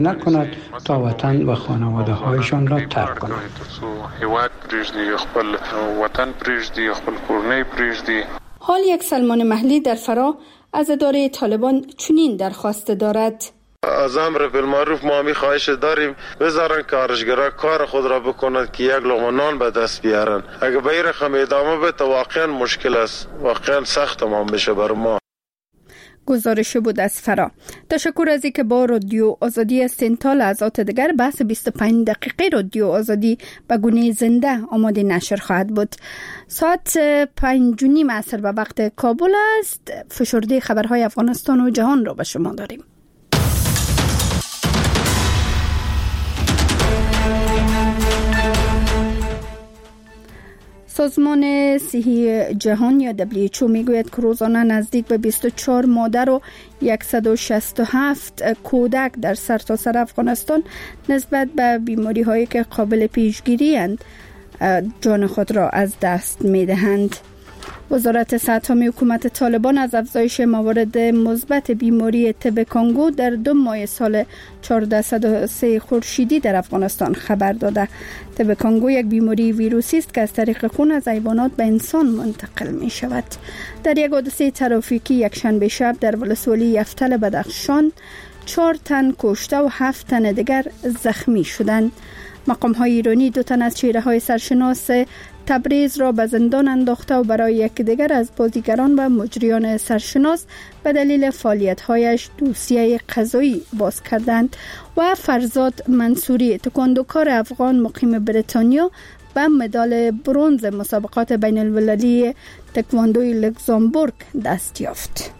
نکند تا وطن و خانواده هایشان را ترک کنند. حال یک سلمان محلی در فرا از اداره طالبان چنین درخواست دارد. از امر بالمعروف ما می خواهش داریم بذارن کارشگرا کار خود را بکنند که یک لقمه نان به دست بیارن. اگه به این رقم ادامه بده واقعا مشکل است، واقعا سخت تمام بشه بر ما. گزارش بود از فرا. تشکر از اینکه با رادیو آزادی هستین. تا لحظات دیگر بحث 25 دقیقه رادیو آزادی به گونه زنده آماده نشر خواهد بود. ساعت 5:30 عصر به وقت کابل است. فشرده خبرهای افغانستان و جهان را به شما داریم. سازمان صحی جهان یا WHO میگوید که روزانه نزدیک به 24 مادر و 167 کودک در سرتاسر افغانستان نسبت به بیماری هایی که قابل پیشگیری اند جان خود را از دست میدهند. وزارت صحت عامه حکومت طالبان از افزایش موارد مثبت بیماری تب کانگو در 2 ماه سال 1403 خورشیدی در افغانستان خبر داده. تب کانگو یک بیماری ویروسی است که از طریق خون از حیوانات به انسان منتقل می شود. در یک حادثه ترافیکی یک شنبه شب در ولسوالی یفتل بدخشان 4 تن کشته و 7 تن دیگر زخمی شدند. مقام های ایرانی 2 تن از چهره های سرشناس تبریز را به زندان انداخته و برای یک دیگر از بازیگران و مجریان سرشناس به دلیل فعالیت‌هایش دوسیه قضایی باز کردند. و فرزاد منصوری تکواندوکار افغان مقیم بریتانیا به مدال برنز مسابقات بین المللی تکواندوی لوکزامبورگ دست یافت.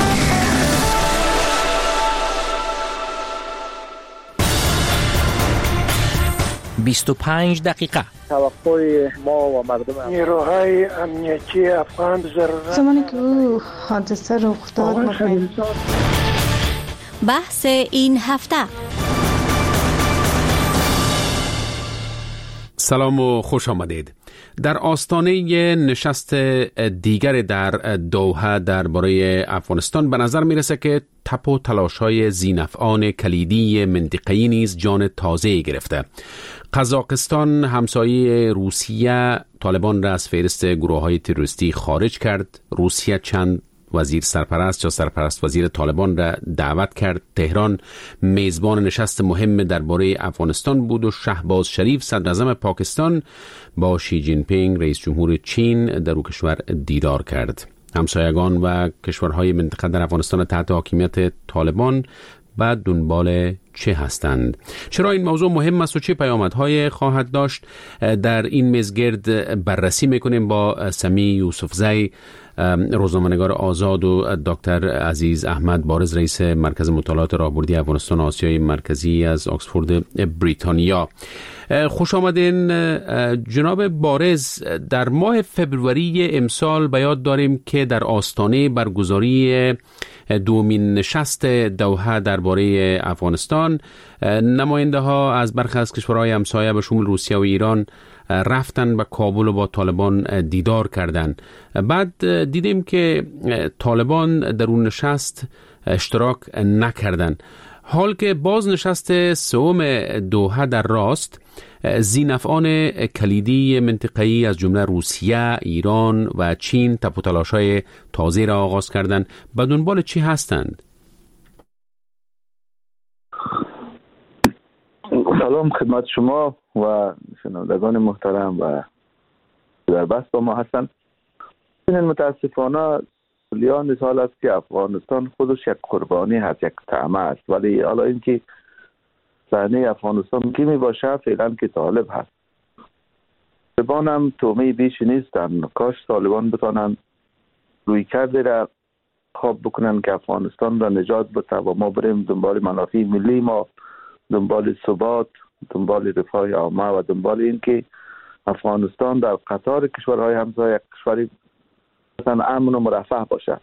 25 دقیقه توقع ما و مردم نیروهای امنیتی افغان زمانی که او حادثه رخ داد بحث این هفته. سلام و خوش آمدید. در آستانه نشست دیگر در دوحه درباره افغانستان به نظر میرسه که تپ و تلاش‌های ذی‌نفعان کلیدی منطقه‌ای نیز جان تازه‌ای گرفته. قزاقستان همسایه روسیه طالبان را از فهرست گروه‌های تروریستی خارج کرد. روسیه چند وزیر سرپرست یا سرپرست وزیر طالبان را دعوت کرد. تهران میزبان نشست مهم درباره افغانستان بود و شهباز شریف صدر اعظم پاکستان با شی جین پینگ رئیس جمهور چین در او کشور دیدار کرد. همسایگان و کشورهای منطقه در افغانستان تحت حاکمیت طالبان بعد دنبال چه هستند؟ چرا این موضوع مهم است و چه پیامدهای خواهد داشت؟ در این میزگرد بررسی میکنیم با سمی یوسفزی، روزنامه‌نگار آزاد، و دکتر عزیز احمد بارز، رئیس مرکز مطالعات راهبردی افغانستان آسیای مرکزی از آکسفورد بریتانیا. خوش آمدین جناب بارز. در ماه فبروری امسال به یاد داریم که در آستانه برگزاری دومین نشست دوحه درباره افغانستان نماینده ها از برخی از کشورهای همسایه به شمول روسیه و ایران رفتن به کابل و با طالبان دیدار کردند. بعد دیدیم که طالبان در اون نشست اشتراک نکردند. حال که باز نشست سوم دوحه در راست، ذی‌نفعان کلیدی منطقه‌ای از جمله روسیه، ایران و چین تپ و تلاش‌های تازه را آغاز کردند. به دنبال چی هستند؟ سلام خدمت شما و شنوندگان محترم و در بحث با ما هستند. متاسفانه سالیان سال است که افغانستان خودش یک قربانی هست، یک طعمه است، ولی حالا اینکه صحنه افغانستان کی می باشه فعلا که طالب هست. طالبان هم تومه بیش نیستن. کاش طالبان بتانن روی کرده را خواب بکنن که افغانستان را نجات بده و ما بریم دنبال منافع ملی ما، دنبال ثبات، دنبال رفاه عامه و دنبال این که افغانستان در قطار کشورهای همسایه یک کشوری مثلا امن و مرفه باشه.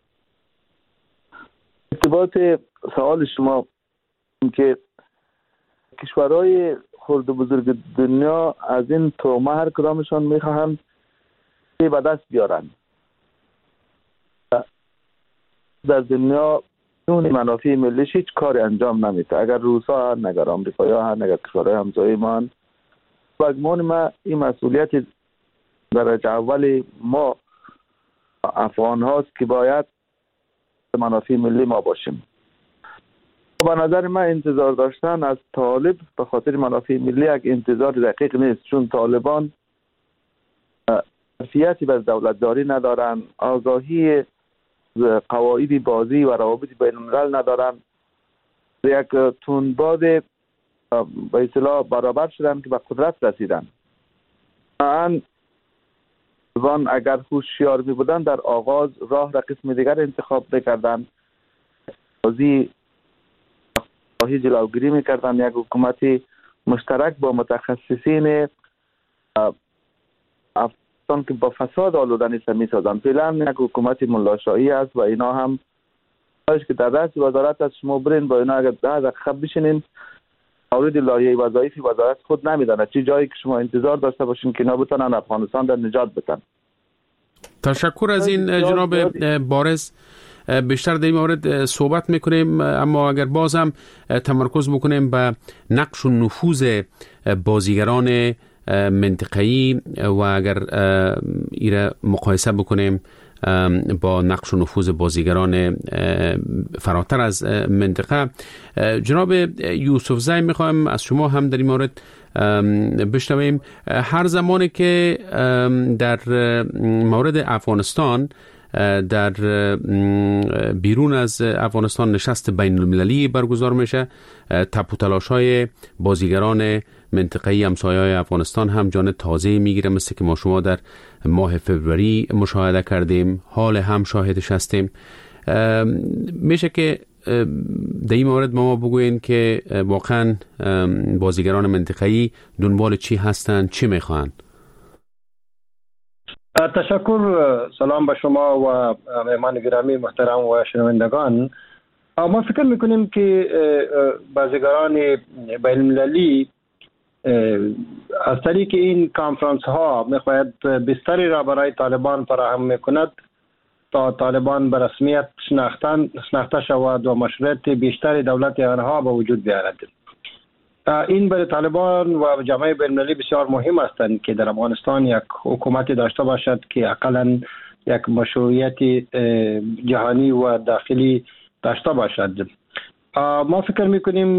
ارتباط سوال شما که کشورهای خرد و بزرگ دنیا از این تومه هر کدامشان میخواهند به دست بیارن. در دنیا اون منافع ملیش هیچ کاری انجام نمیده. اگر روسا هن، اگر آمریکایی هن، اگر کشورهای همسایه ما هن، با گمان ما این مسئولیت درجه اول ما افغان هاست که باید منافع ملی ما باشیم. به نظر من انتظار داشتن از طالب به خاطر منافع ملی یک انتظار دقیق نیست، چون طالبان ظرفیتی به دولتداری ندارن، آگاهی قواعد بازی و روابط بین الملل ندارن، یک تندباد به اصطلاح برابر شدن که به قدرت رسیدن. طالبان اگر هوشیار می بودن در آغاز راه را قسم دیگر انتخاب میکردن، بازی جلوگیری میکردن، یک حکومت مشترک با متخصصین افغانستان که با فساد آلوده نیست میسازن. فعلا یک حکومت ملاشایی است و اینا هم که در رأس وزارت از شما برین با اینا اگر 10 دقیقه بشینین مورد لایحه وظایف وزارت خود نمیدانه چه جایی که شما انتظار داشته باشین که اینا بتونن افغانستان را نجات بدن. تشکر از این جناب بارز. بیشتر در این مورد صحبت میکنیم، اما اگر باز هم تمرکز بکنیم به نقش و نفوذ بازیگران منطقه‌ای و اگر ایره مقایسه بکنیم با نقش و نفوذ بازیگران فراتر از منطقه، جناب یوسف زی میخوایم از شما هم در این مورد بشنویم. هر زمانی که در مورد افغانستان در بیرون از افغانستان نشست بین المللی برگزار میشه، تپ و تلاش‌های بازیگران منطقه‌ای همسایه‌های افغانستان هم جان تازه میگیره، مثل که ما شما در ماه فوریه مشاهده کردیم، حال هم شاهدش هستیم. میشه که در این مورد ما بگوین که واقعا بازیگران منطقه‌ای دنبال چی هستن، چی میخوان؟ تشکر. سلام به شما و مهمان گرامی محترم و شنوندگان. ما فکر میکنیم که بازیگران بین المللی از طریق این کانفرانس ها میخواهد بستری را برای طالبان فراهم میکند تا طالبان به رسمیت شناخته شود و مشروعیت بیشتر دولت آنها به وجود بیاید. این برای طالبان و جامعه بین المللی بسیار مهم است که در افغانستان یک حکومت داشته باشد که حداقل یک مشروعیت جهانی و داخلی داشته باشد. ما فکر میکنیم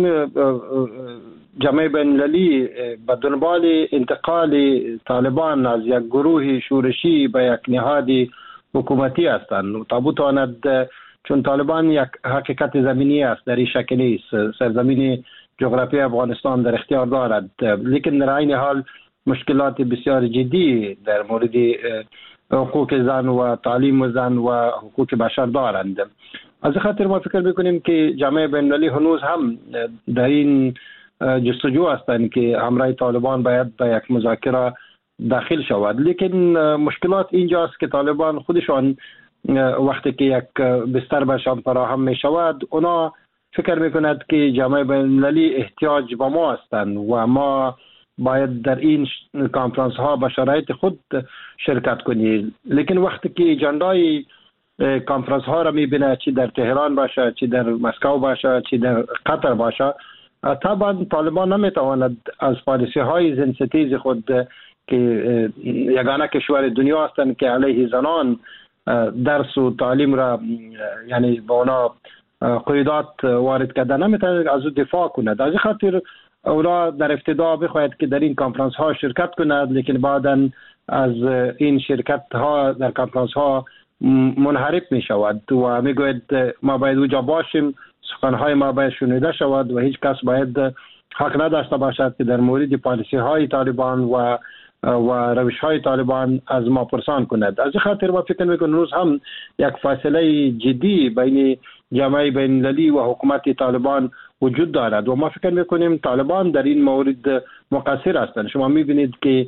جامعه بین المللی به دنبال انتقال طالبان از یک گروه شورشی به یک نهاد حکومتی هستند تا بتواند، چون طالبان یک حقیقت زمینی است، در این شکل نیست. سرزمین جغرافی افغانستان در اختیار دارد، لیکن در این حال مشکلات بسیار جدی در مورد حقوق زن و تعلیم زن و حقوق بشر دارند. از خاطر ما فکر میکنیم که جامعه بین المللی هنوز هم در این جستجو هستند که همراه طالبان باید به یک مذاکره داخل شود. لیکن مشکلات اینجاست که طالبان خودشان وقتی که یک بستر بهشان فراهم می شود، اونا فکر میکند که جامعه بین المللی احتیاج به ما هستند و ما باید در این کانفرانس ها به شرایط خود شرکت کنیم. لیکن وقتی که اجندای کانفرانس ها را میبینه، چی در تهران باشه، چی در مسکو باشه، چی در قطر باشه، طبعا طالبان نمیتواند از پالیسی های زنستیز خود که یگانه کشور دنیا هستند که علیه زنان درس و تعلیم را یعنی با اونا قیودات وارد کرده، نمیتواند از او دفاع کند. از خاطر اونا در ابتدا بخواهد که در این کانفرانس ها شرکت کند، لیکن بعدا از این شرکت ها در کانفرانس ها منحرف می شود و می گوید ما باید اونجا باشیم، سخنهای ما باید شنیده شود و هیچ کس باید حق نداشته باشد که در مورد پالیسی های طالبان و روش های طالبان از ما پرسان کند. از خاطر ما فکر میکنم روز هم یک فاصله جدی بین جامعه بین المللی و حکومت طالبان وجود دارد و ما فکر میکنیم طالبان در این مورد مقصر هستند. شما میبینید که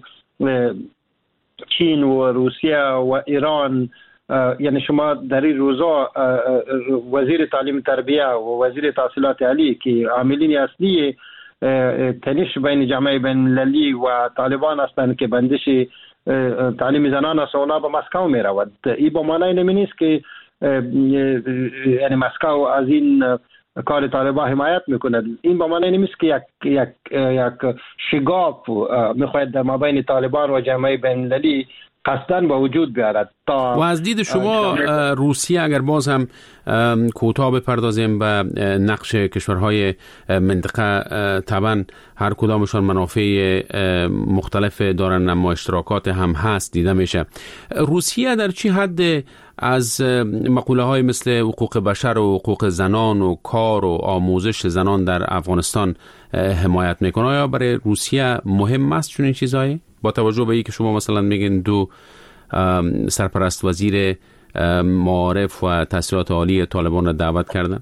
چین و روسیه و ایران، یعنی شما در این روزا وزیر تعلیم تربیه و وزیر تحصیلات عالی که عاملین اصلی تنش بین جامعه بین المللی و طالبان هستند که بندش تعلیم زنان از اونا به مسکو می رود. این با معنی نمی نیست که یعنی مسکو از این کار طالبان حمایت میکنه. این به معنی نیست که یک شگاف میخواهد در مابین طالبان و جامعه بین‌المللی قصداً با وجود بیارد. و از دید شما روسیه اگر باز هم کوتاه بپردازیم به نقش کشورهای منطقه، طبعا هر کدامشان منافع مختلف دارن اما اشتراکات هم هست دیده میشه. روسیه در چی حد از مقوله های مثل حقوق بشر و حقوق زنان و کار و آموزش زنان در افغانستان حمایت میکنه؟ آیا برای روسیه مهم است چون این چیزهایی؟ با توجه به اینکه شما مثلا میگین دو سرپرست وزیر معارف و تحصیلات عالی طالبان را دعوت کردن؟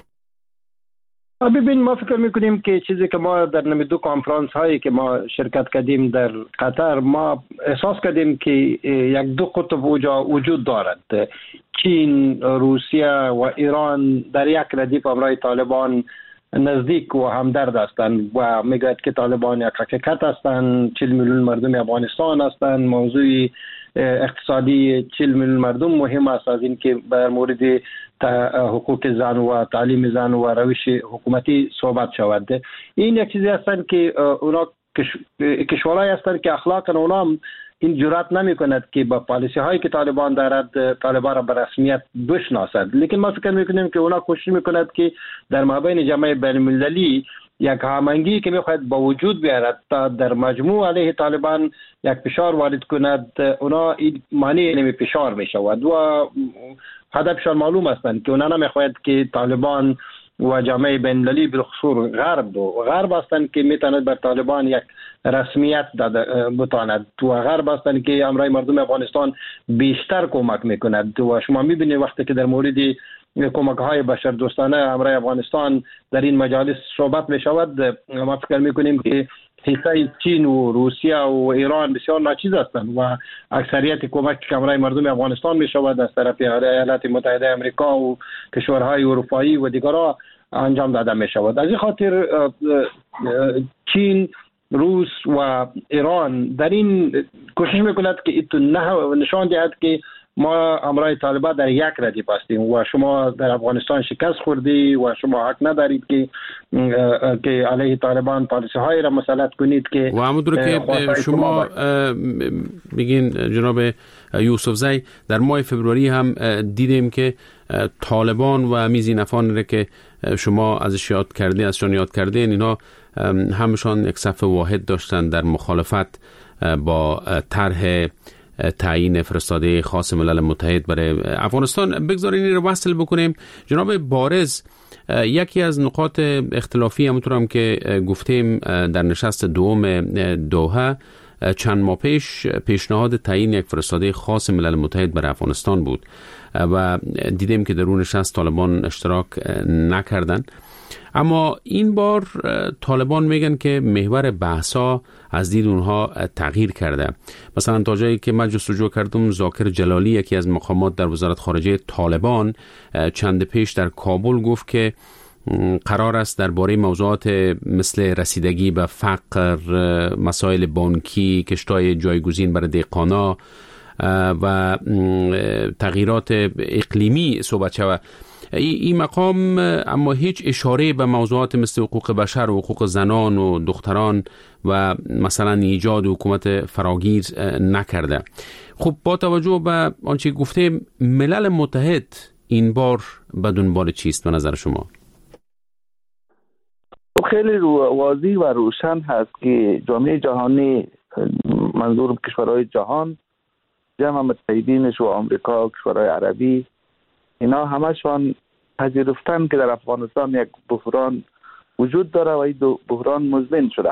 ببین، ما فکر میکنیم که چیزی که ما در دو کنفرانس هایی که ما شرکت کردیم در قطر، ما احساس کردیم که یک دو قطب وجود دارد. چین، روسیه و ایران در یک ردیف همراه طالبان نزدیک و همدرد هستند و میگوید که طالبان یک حقیقت هستند. 40 میلیون مردم افغانستان هستند. موضوع اقتصادی 40 میلیون مردم مهم است از این که در مورد حقوق زن و تعلیم زن و روش حکومتی صحبت شود. این یک چیزی هستند که اونا کشورهایی هستند که اخلاقا اونا هم این جرأت نمی کند که با پالیسی هایی که طالبان دارد طالبان را به رسمیت بشناسد. لیکن ما فکر میکنیم که اونا کوشش میکند که در مابین جامعه بین المللی یک هماهنگی که میخواهد با وجود بیارد تا در مجموع علیه طالبان یک فشار وارد کند. اونا این معنی نمی فشار میشود و هدفشان معلوم هستند که اونا نمیخواهد که طالبان و جامعه بین المللی بالخصوص غرب هستند که میتواند بر طالبان یک رسمیت بتواند و غرب هستند که امرای مردم افغانستان بیشتر کمک میکند. و شما میبینید وقتی که در مورد کمک های بشر دوستانه امرای افغانستان در این مجالس صحبت میشود، ما فکر میکنیم که حصه چین و روسیه و ایران بسیار ناچیز هستند و اکثریت کمک که امرای مردم افغانستان میشود از طرف ایالات متحده آمریکا و کشورهای اروپایی و دیگرها انجام داده میشود. از این خاطر چین، روس و ایران در این کوشش میکند که نشان دهد که ما امرای طالبان در یک ردیف هستیم و شما در افغانستان شکست خوردی و شما حق ندارید که علیه طالبان پالیسی های را مسلط کنید. که و همونطور که شما میگین جناب یوسف زی، در ماه فبروری هم دیدیم که طالبان و میزینفان را که شما ازشان یاد کردین اینا همشان یک صف واحد داشتن در مخالفت با طرح تعیین فرستاده خاص ملل متحد برای افغانستان. بگذارین این رو وصل بکنیم. جناب بارز، یکی از نقاط اختلافی همونطور هم که گفتیم در نشست دوم دوحه چند ماه پیش پیشنهاد تعیین یک فرستاده خاص ملل متحد برای افغانستان بود و دیدیم که در اون نشست طالبان اشتراک نکردن. اما این بار طالبان میگن که محور بحثا از دید اونها تغییر کرده. مثلا تا جایی که من جستجو کردم، ذاکر جلالی یکی از مقامات در وزارت خارجه طالبان چند پیش در کابل گفت که قرار است درباره موضوعات مثل رسیدگی به فقر، مسائل بانکی، کشتای جایگزین برای دهقانا و تغییرات اقلیمی صحبت شود. این مقام اما هیچ اشاره به موضوعات مثل حقوق بشر و حقوق زنان و دختران و مثلا ایجاد حکومت فراگیر نکرده. خب با توجه به آنچه گفته، ملل متحد این بار به دنبال چیست به نظر شما؟ خیلی واضح و روشن هست که جامعه جهانی، منظور کشورهای جهان، جمع متحدینش و آمریکا و کشورهای عربی، اینا همشان پذیرفتن که در افغانستان یک بحران وجود داره و این بحران مزمن شده.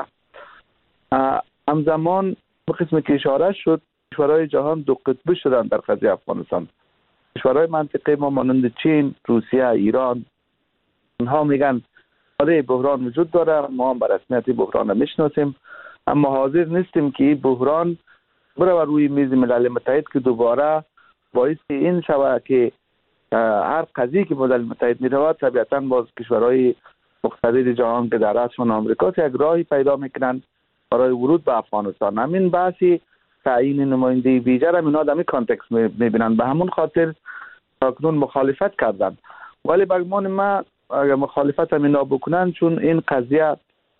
همزمان به قسم که اشاره شد، کشورهای جهان دو قطبی شدن در قضیه افغانستان. کشورهای منطقه ما مانند چین، روسیه، ایران، اونها میگن آره بحران وجود داره، ما هم به رسمیت بحران میشناسیم، اما حاضر نیستیم که این بحران بره روی میز ملل متحد که دوباره باعث این شود که هر قضیه که ملل متحد میرود طبیعتاً باز کشورهای مقتدر جهان که در رأسشان آمریکا یک راهی پیدا میکنند برای ورود به افغانستان. همین بحثی تعیین نماینده ویژه را اینا در این کانتکست میبینن. به همون خاطر اکنون مخالفت کردن، ولی به گمان ما اگر مخالفت هم اینا بکنن، چون این قضیه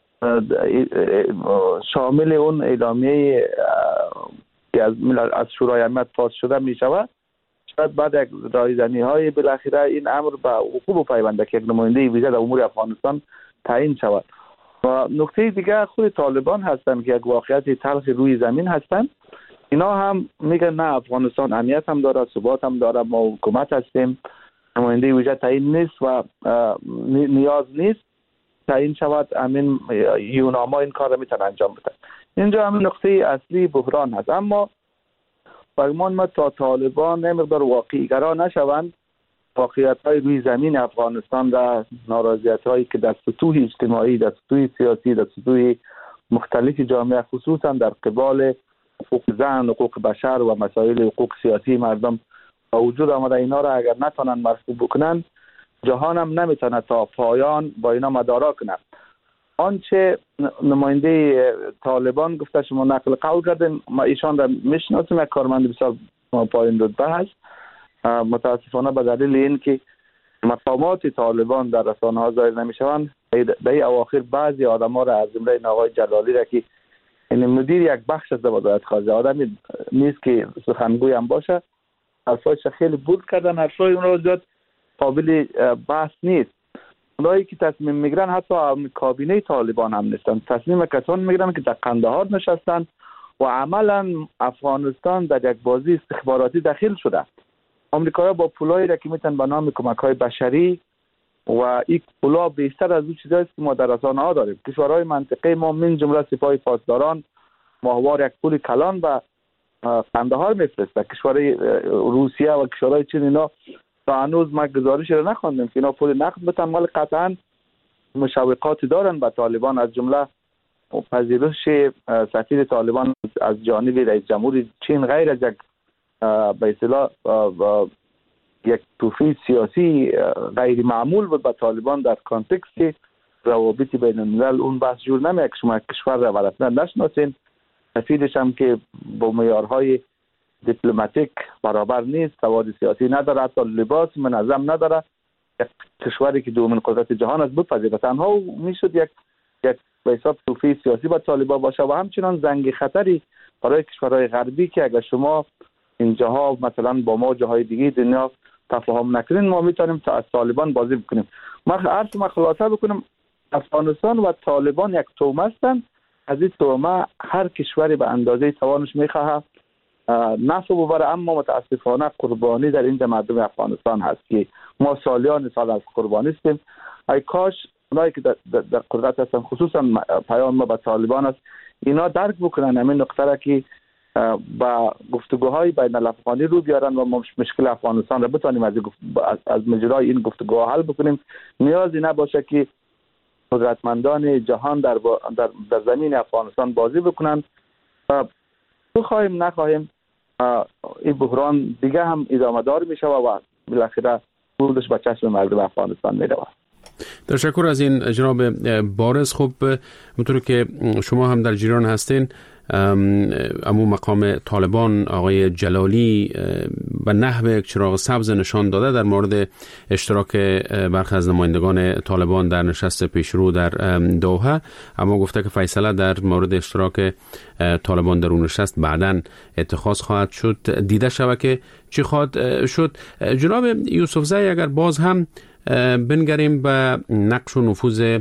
شامل اون اعلامیه که از شورای امنیت پاس شده می شود، شاید بعد یک رایزنی های بالاخره این امر به وقوع پیونده که یک نماینده ویژه در امور افغانستان تعیین شود. و نکته دیگه خود طالبان هستند که یک واقعیت تلخ روی زمین هستند. اینا هم میگن نه، افغانستان امنیت هم داره، ثبات هم داره، ما حکومت هستیم، نماینده ویژه تعیین نیست و نیاز نیست تعیین شود، همین یوناما این کار رو میتونه انجام بده. اینجا همین نقطه اصلی بحران هست. اما برگمان ما تا طالبان نمقدار واقعی گرا نشوند، واقعیت های روی زمین افغانستان و ناراضیت هایی که در سطوح اجتماعی، در سطوح سیاسی، در سطوح مختلف جامعه، خصوصا در قبال حقوق زن، حقوق بشر و مسائل حقوق سیاسی مردم وجود آمده، اینا را اگر نتونن مرفوع بکنن، جهان هم نمیتونه تا پایان با اینا مدارا کنه. آنچه نماینده طالبان گفته شما نقل قول کردن، ما ایشان را میشناسیم، یک کارمند بسیار پایین رتبه هست. متاسفانه به دلیل این که مقامات طالبان در رسانه ها ظاهر نمیشوند، در اواخر بعضی آدم ها را از جمله آقای جلالی را که این مدیر یک بخش از وزارت خارجه، آدمی نیست که سخنگوی هم باشه، حرفایش خیلی بود کردن، حرفای اون را زیاد قابل بحث نیست. اونایی که تصمیم میگیرن حتی کابینه طالبان هم نیستن، تصمیم کسان میگیرن که در قندهار نشستن و عملا افغانستان در یک بازی استخباراتی داخل شده. آمریکایی‌ها با پولایی را که میتونن به نام کمک‌های بشری و این پولا بیشتر از اون چیزایی که ما در رسانه‌ها داریم. کشورهای منطقه ما من جمله سپاه پاسداران ماهوار یک پول کلان به قندهار میفرسته. کشورهای روسیه و کشورهای چین اینا تا هنوز ما گزارش رو نخوندیم که اینا پول نقد بتن، ولی قطعا مشوقاتی دارن به طالبان، از جمله پذیرش سفیر طالبان از جانب رئیس جمهور چین غیر از یک به اصطلاح یک توفیق سیاسی غیر معمول بود به طالبان در کانتکست روابط بین الملل. اون بحث جور نمیاد که شما کشور را ورسنا نشناسین، سفیرش هم که با معیارهای دیپلماتیک برابر نیست، سواد سیاسی نداره، حتی لباس منظم نداره، یک کشوری که دومین قدرت جهان است بپذیره، تنها میشد یک به حساب توفیق سیاسی با طالبان باشه و همچنان زنگ خطری برای کشورهای غربی که اگر شما اینجاها مثلا با ما جاهای دیگه دنیا تفاهم نکنین، ما میتونیم تا از طالبان بازی بکنیم. ما خلاصه بکنم، افغانستان و طالبان یک تومه هستند. از این تومه هر کشوری به اندازه توانش میخواه نفع ببره، اما متاسفانه قربانی در این مردم افغانستان هست که ما سالیان سال از قربانی هستیم. ای کاش اونایی که در قدرت هستن، خصوصا پیام ما به طالبان است، اینا درک بکنن همین نقطه را که با گفتگوهای بین الافغانی رو بیارن و مشکل افغانستان را بتونیم از مجرای این گفتگوها حل بکنیم. نیازی نباشه که قدرتمندان جهان در زمین افغانستان بازی بکنن. بخواهیم نخواهیم این بحران دیگه هم ادامه دار میشه و بالاخره بردش به چشم مردم افغانستان میره. تشکر از این جناب بارز. خب همونطور که شما هم در جریان هستین، امو مقام طالبان آقای جلالی به نحو یک چراغ سبز نشان داده در مورد اشتراک برخی از نمایندگان طالبان در نشست پیشرو در دوحه، اما گفته که فیصله در مورد اشتراک طالبان در اون نشست بعداً اتخاذ خواهد شد. دیده شود که چی خواهد شد. جناب یوسفزی، اگر باز هم بنگریم به نقش و نفوذ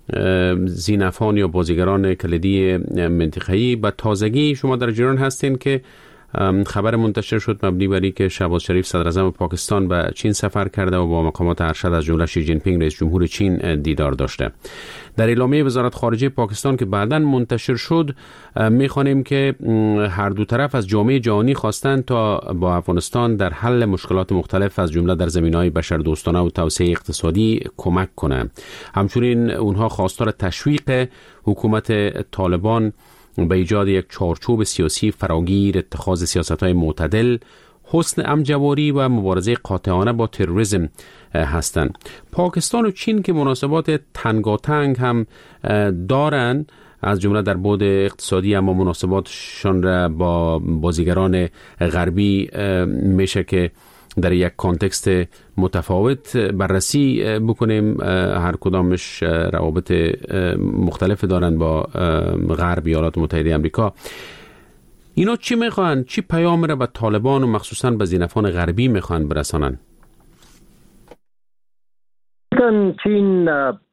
زینفان یا بازیگران کلیدی منطقه‌ای، به تازگی شما در جریان هستین که خبر منتشر شد مبنی بر اینکه شهباز شریف صدر اعظم پاکستان به چین سفر کرده و با مقامات ارشد از جمله شی جین پینگ رئیس جمهور چین دیدار داشته. در اعلامیه وزارت خارجه پاکستان که بعداً منتشر شد می‌خوانیم که هر دو طرف از جامعه جهانی خواستند تا با افغانستان در حل مشکلات مختلف از جمله در زمینه‌های بشردوستانه و توسعه اقتصادی کمک کنند. همچنین اونها خواستار تشویق حکومت طالبان به ایجاد یک چارچوب سیاسی فراگیر، اتخاذ سیاست‌های معتدل، حسن امجواری و مبارزه قاطعانه با تروریسم هستند. پاکستان و چین که مناسبات تنگاتنگ هم دارن از جمله در بعد اقتصادی، اما مناسباتشان را با بازیگران غربی میشه که در یک کانتکست متفاوت بررسی بکنیم. هر کدامش روابط مختلف دارن با غرب، ایالات متحده آمریکا. اینا چی میخوان؟ چی پیام را به طالبان و مخصوصا به زینفان غربی میخوان برسانن؟ چین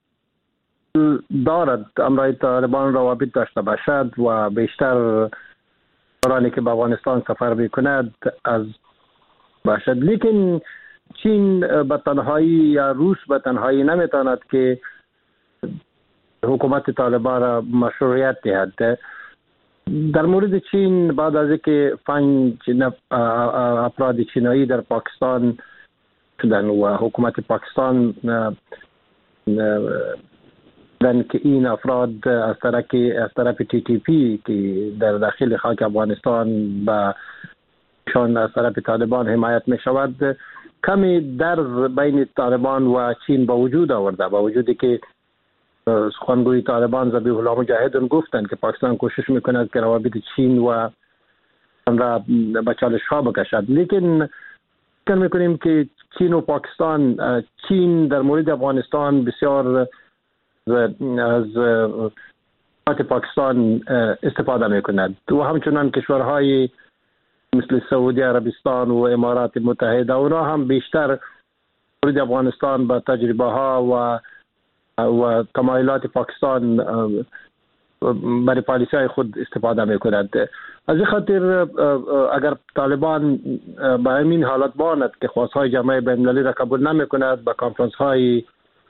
دارد امرای طالبان روابط داشته باشد و بیشتر دورانی که به افغانستان سفر میکند از باشد، لیکن چین به تنهایی یا روس به تنهایی نمیتواند که حکومت طالبان را مشروعیت دهد. در مورد چین بعد از اینکه 5 افراد چینایی در پاکستان شدن و حکومت پاکستان دن که این افراد از طرف تی تی پی که در داخل خاک افغانستان به شان از طرف طالبان حمایت می شود، کمی درز بین طالبان و چین با وجود آورده، با وجودی که سخنگوی طالبان ذبیح الله مجاهد گفتند که پاکستان کوشش میکند که روابط چین و را به چالش ها بکشد. لیکن فکر میکنیم که چین و پاکستان، چین در مورد افغانستان بسیار از پاکستان استفاده میکند و همچنان کشورهای مثل سعودی عربستان و امارات متحده اونا هم بیشتر مورد افغانستان با تجربه ها و تمایلات پاکستان برای پالیسی های خود استفاده میکند. از این خاطر اگر طالبان به همین حالت باند که خواستهای جامعه بین‌المللی را قبول نمیکند، به کنفرانس های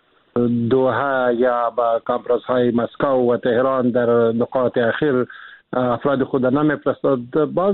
دوحه یا به کنفرانس های مسکو و تهران در نقاط اخیر افراد خود نمیفرستد، باز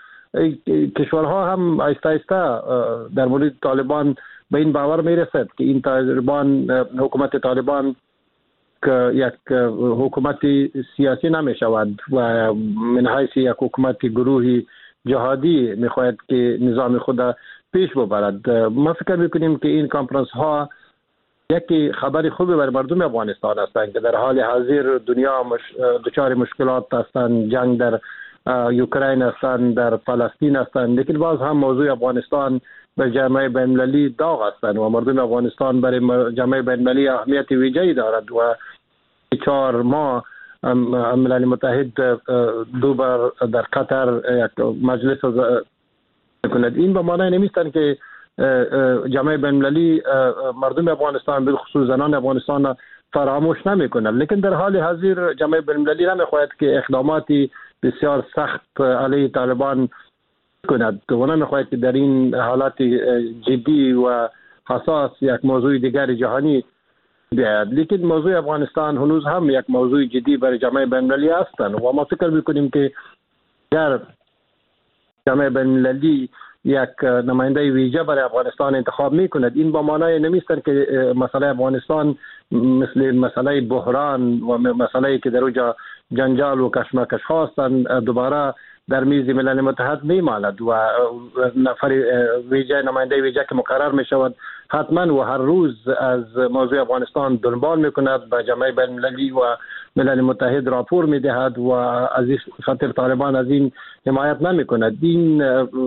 کشورها هم آهسته آهسته در مورد طالبان به این باور میرسد که این طالبان، حکومت طالبان که یک حکومت سیاسی نمی شود و من حیث یک حکومت گروهی جهادی میخواهد که نظام خود پیش ببرد. ما فکر میکنیم که این کنفرانس ها یکی خبری خوبی برای مردم افغانستان هستند که در حال حاضر دنیا دچار مشکلات هستند، جنگ در اوکراین هستند، در فلسطین هستند، لیکن باز هم موضوع افغانستان به جامعه بین‌المللی داغ هستند و مردم افغانستان برای جامعه بین‌المللی اهمیت ویژه‌ای دارد و 4 ماه ملل متحد 2 بار در قطر یک مجلس کند. این به معنی نمیستند که جامعه بین‌المللی مردم افغانستان به خصوص زنان افغانستان فراموش نمی‌کند، لیکن در حال حاضر جامعه بین‌المللی نمی‌خواهد که اقداماتی بسیار سخت علیه طالبان کند و نمی‌خواهد که در این حالات جدی و حساس یک موضوع دیگر جهانی بیاید. لیکن موضوع افغانستان هنوز هم یک موضوع جدی برای جامعه بین‌المللی هستند و ما فکر می‌کنیم که در جامعه بین‌المللی یک نماینده ویژه برای افغانستان انتخاب می‌کند، این با معنای نمی‌است که مسئله افغانستان مثل مسئله بحران و مسئله که در اونجا جنجال و کشمکش هستند دوباره در میز ملل متحد میماند و نفر ویژه، نماینده ویژه که مقرر می شود حتما و هر روز از موضوع افغانستان دنبال میکند، به جامعه بین‌المللی و ملل متحد راپور میدهد و از این خاطر طالبان از این حمایت نمیکند. این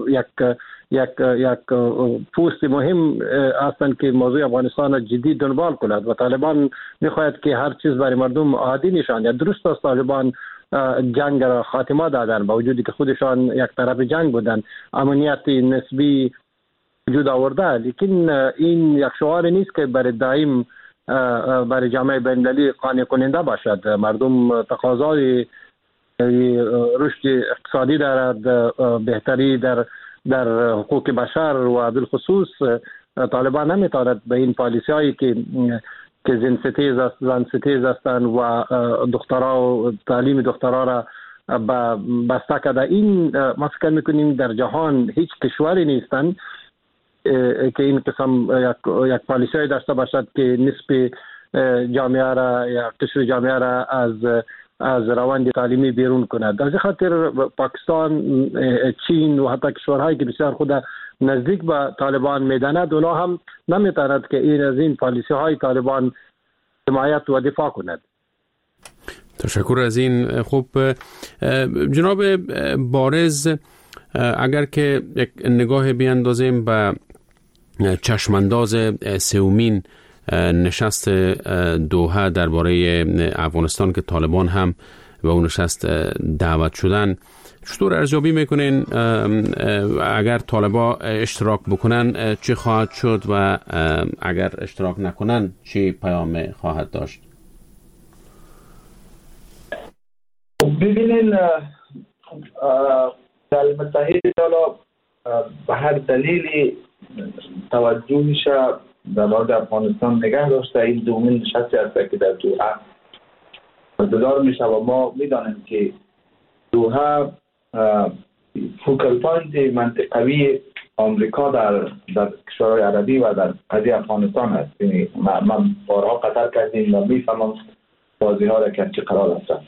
یک پوست مهم هستند که موضوع افغانستان جدی دنبال کند و طالبان میخواهد که هر چیز برای مردم عادی نشان دهد. درست است طالبان جنگ را خاتمه دادن با وجودی که خودشان یک طرف جنگ بودن، امنیت نسبی وجود آورده، لیکن این یک شعار نیست که برای دائم برای جامعه بین‌المللی قانع کننده باشد. مردم تقاضای رشد اقتصادی دارد، بهتری در حقوق بشر و بالخصوص طالبان نمیتواند به این پالیسی هایی که زن ستیز هستند و دخترها و تعلیم دخترها را بسته کرده. این ما فکر میکنیم در جهان هیچ کشوری نیستند که این قسم یک پالیسی داشته باشد که نسب جامعه را یا قشر جامعه را از روند تعلیمی بیرون کند. از خاطر پاکستان، چین و حتی کشورهایی که بسیار خود نزدیک به طالبان میداند، اونا هم نمیتواند که این از این پالیسی های طالبان حمایت و دفاع کند. تشکر از این. خب جناب بارز، اگر که یک نگاه بیاندازیم به چشمانداز سومین نشست دوحه درباره افغانستان که طالبان هم به اون نشست دعوت شدن، چطور ارزیابی میکنین اگر طالبان اشتراک بکنن چی خواهد شد و اگر اشتراک نکنن چی پیام خواهد داشت؟ ببینین ملل متحد حالا به هر دلیلی توجهش در مورد افغانستان نگه داشته. این دومین نشستی است که در دوحه برگزار میشه و ما میدانیم که دوحه فوکال پوینت منطقوی آمریکا در کشورهای عربی و در قضیه افغانستان است. یعنی من بارها قطر کردیم و میفهمم بازی ها را که چه قرار است.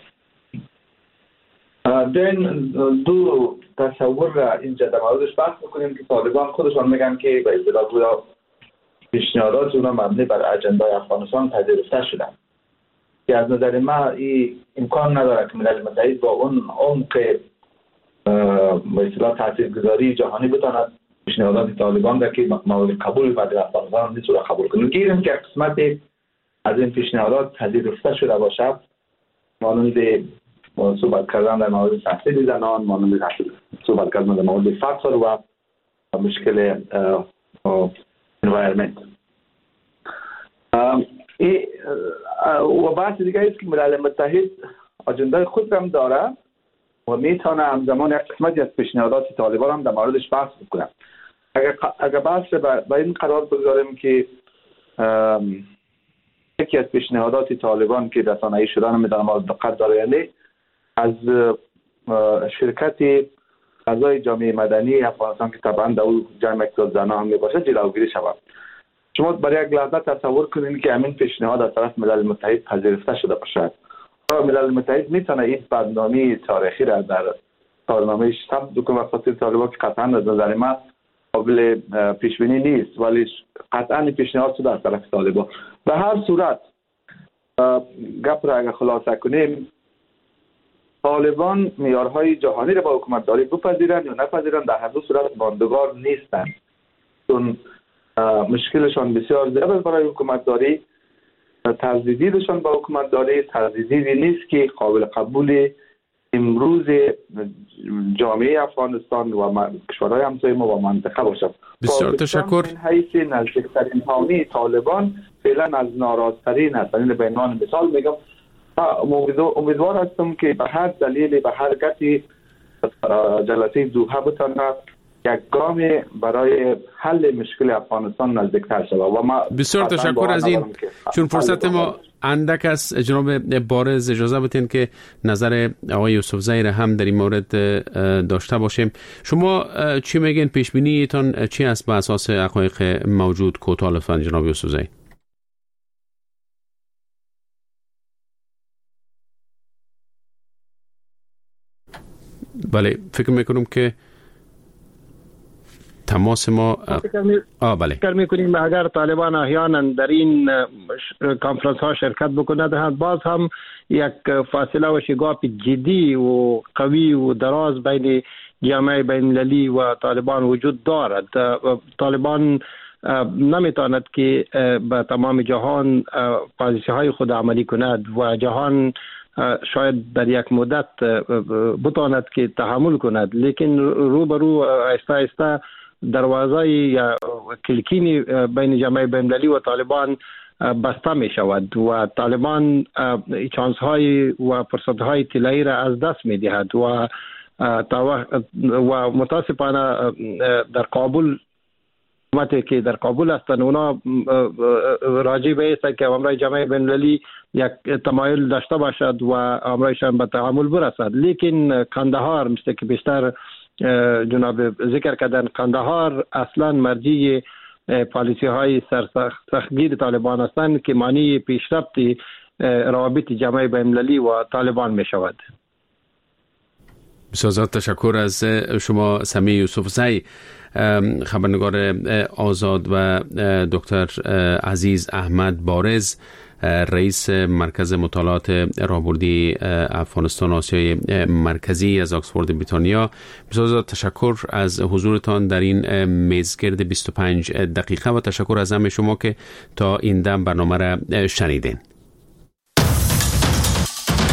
دو تصور را اینجا در موردش بحث میکنیم که طالبان خودشان میگن که به اصطلاح گویا پیشنهادات اونا مبنی بر اجندای افغانستان پذیرفته شدن، که از نظر ما این امکان نداره که ملل متحد با اون عمق به اصطلاح تاثیرگذاری جهانی بتواند پیشنهادات طالبان را که مورد قبول بعد افغانستان نیست را قبول کنه. گیریم که قسمت از این پیشنهادات پذیرفته شده باشه، مانند صحبت کردن در مورد تحصیل زنان، مانند صحبت کردن در مورد فقر و مشکل environment. و بحث دیگه است که ملل متحد اجنده خود هم داره و میتونه همزمان یک قسمتی از پیشنهادات طالبان هم در موردش بحث بکنه. اگر بحث به این قرار بگذاریم که یکی از پیشنهادات طالبان که رسانه‌ای شدن میدونم مورد دقت داره، یعنی از شرکت اعضای جامعه مدنی افغانستان که طبعا در اون جمع اقتصاد زنان هم میباشه جلوگیری شود. شما برای یک لحظه تصور کنید که همین پیشنهاد از طرف ملل متحد پذیرفته شده باشد. ملل متحد میتونه این برنامه تاریخی را در کارنامه‌اش ثبت کنه و خاطر طالبان که قطعا از نظر من قابل پیش بینی نیست، ولی قطعا پیشنهاد شده از طرف طالبان. به هر صورت گپ را اگر خلاصه کنیم، طالبان معیارهای جهانی را با حکومت داری بپذیرند یا نپذیرند در هر دو صورت ماندگار نیستند، چون مشکلشان بسیار زیاد است برای حکومت داری. تجدیدشان با حکومت داری تجدیدی نیست که قابل قبول امروز جامعه افغانستان و کشورهای همسایه ما و منطقه باشد. بسیار تشکر. این حیث نزدیکترین حامی طالبان فعلا از ناراضترین است. این به عنوان مثال میگم، امیدوار هستم که به هر دلیلی به هر گتی جلسه دوحه بتونه یک گام برای حل مشکل افغانستان نزدیکتر شود و ما بسیار تشکر از این. چون فرصت ما اندک است، جناب بارز اجازه بدین که نظر آقای یوسفزئی را هم در این مورد داشته باشیم. شما چی میگین؟ پیش بینیتون چی است به اساس حقایق موجود؟ کوتاه لطفاً جناب یوسفزئی. بله، فکر میکنم که تماس ما بله فکر میکنیم اگر طالبان احیانا در این کانفرانس ها شرکت بکنند، باز هم یک فاصله و شگاف جدی و قوی و دراز بین جامعه بین المللی و طالبان وجود دارد. طالبان نمیتواند که به تمام جهان پالیسی های خود عملی کند و جهان شاید در یک مدت بتواند که تحمل کند، لیکن روبرو آهسته آهسته دروازه یا کلکینی بین جامعه بین‌المللی و طالبان بسته می شود و طالبان چانس های و فرصت های طلایی را از دست می دهد و متاسفانه در کابل حکومتی که در کابل هستند اونا راجع به است که امرای جامعه بین‌المللی یک تمایل داشته باشد و امرایشان به تعامل برسد، لیکن قندهار مثل که بیشتر جناب ذکر کردن، قندهار اصلا مرجع پالیسی های سرسختگیر طالبان هستند که معنی پیشرفت روابط جامعه بین‌المللی و طالبان می شود. بسیار تشکر از شما سمیع یوسفزئی، خبرنگار آزاد و دکتر عزیز احمد بارز، رئیس مرکز مطالعات راهبردی افغانستان آسیای مرکزی از آکسفورد بریتانیا، بسیار تشکر از حضورتان در این میزگرد 25 دقیقه و تشکر از همه شما که تا این دم برنامه را شنیدین.